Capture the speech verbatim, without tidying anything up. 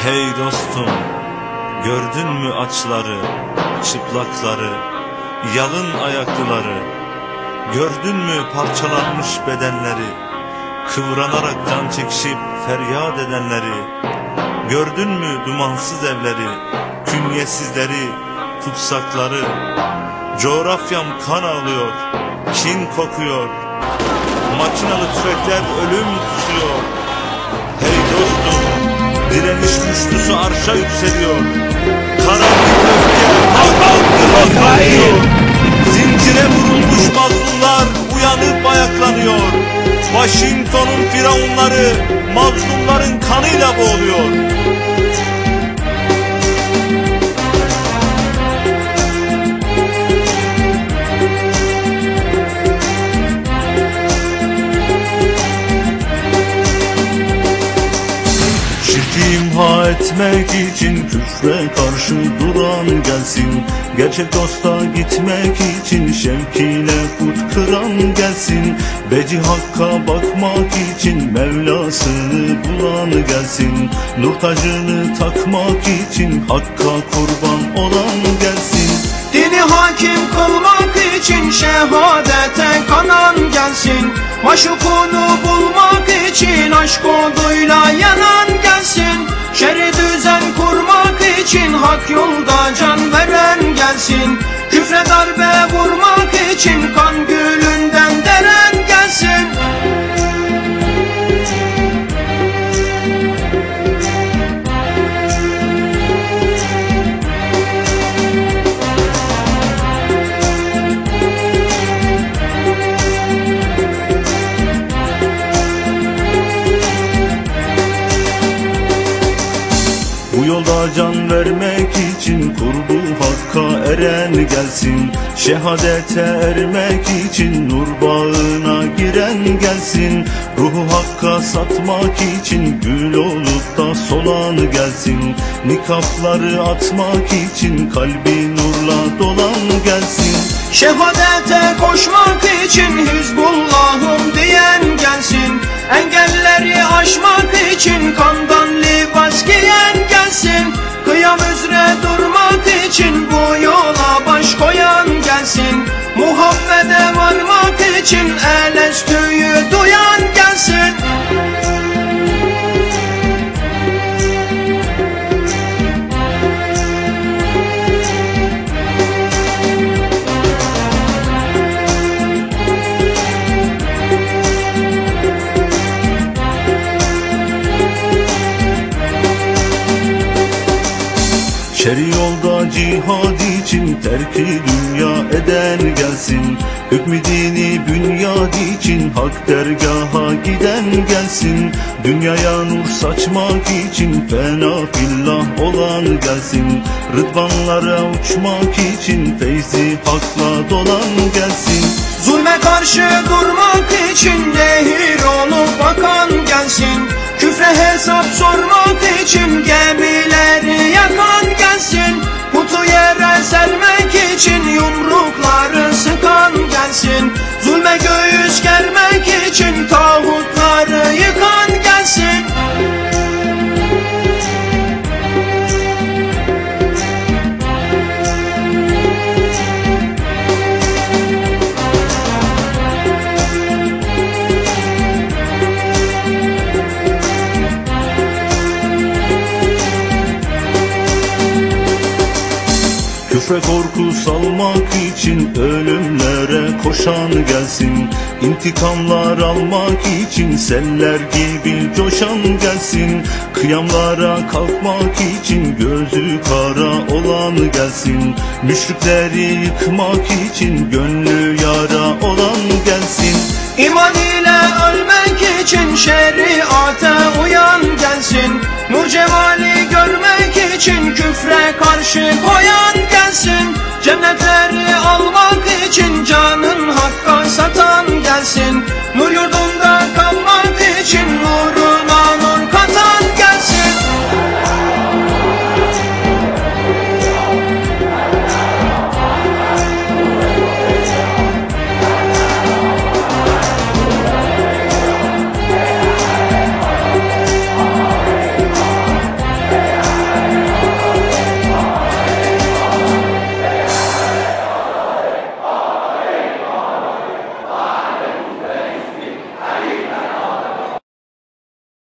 Hey dostum, gördün mü açları, çıplakları, yalın ayaklıları? Gördün mü parçalanmış bedenleri, kıvranarak can çekişip feryat edenleri? Gördün mü dumansız evleri, künyesizleri, tutsakları? Coğrafyam kan ağlıyor, kin kokuyor, makinalı tüfekler ölüm kusuyor. Hey dostum, direniş güçlüsü arşa yükseliyor. Karanlık öfke halk halkıyor. Zincire vurulmuş mazlumlar uyanıp ayaklanıyor. Washington'un firavunları mazlumların kanıyla boğuluyor. İmha etmek için küfre karşı duran gelsin. Gerçek dosta gitmek için şevkiyle put kıran gelsin. Beci hakka bakmak için Mevlasını bulan gelsin. Nur tacını takmak için hakka kurban olan gelsin. Dini hakim kılmak için şehadete kanan gelsin. Maşukunu bulmak için aşk oduyla yanan gelsin. Şer'i düzen kurmak için hak yolda can veren gelsin. Küfre darbe vurmak için kan gülünden deren gelsin. Bu yolda can vermek için kurbu hakka eren gelsin. Şehadete ermek için nur bağına giren gelsin. Ruhu hakka satmak için gül olup da solan gelsin. Nikapları atmak için kalbi nurla dolan gelsin. Şehadete koşmak için Hizbullah'ım diyen gelsin. Engelleri aşmak için kandan libas giyen gelsin. Kıyam üzere durmak için bu yola baş koyan gelsin. Muhammed'e varmak için Elestü'yü duyan gelsin. Şer'i yolda cihad için terki dünya eden gelsin. Hükmü dini bünyad için hak dergaha giden gelsin. Dünyaya nur saçmak için fena fillah olan gelsin. Rıdvanlara uçmak için feyzi hakla dolan gelsin. Zulme karşı durmak için nehir olup bakan gelsin. Küfre hesap sormak için gemileri yakan gelsin. Putu yere sermek için yumrukları sıkan gelsin. Zulme göğüs germek için tağutları yıkan gelsin. Küfre korku salmak için ölümlere koşan gelsin. İntikamlar almak için seller gibi coşan gelsin. Kıyamlara kalkmak için gözü kara olan gelsin. Müşrikleri yıkmak için gönlü yara olan gelsin. İman ile ölmek için şeriate uyan gelsin. Nur cemali görmek için küfre karşı koyan gelsin. Cennetleri almak için canın hakka satan gelsin. Nur yurdun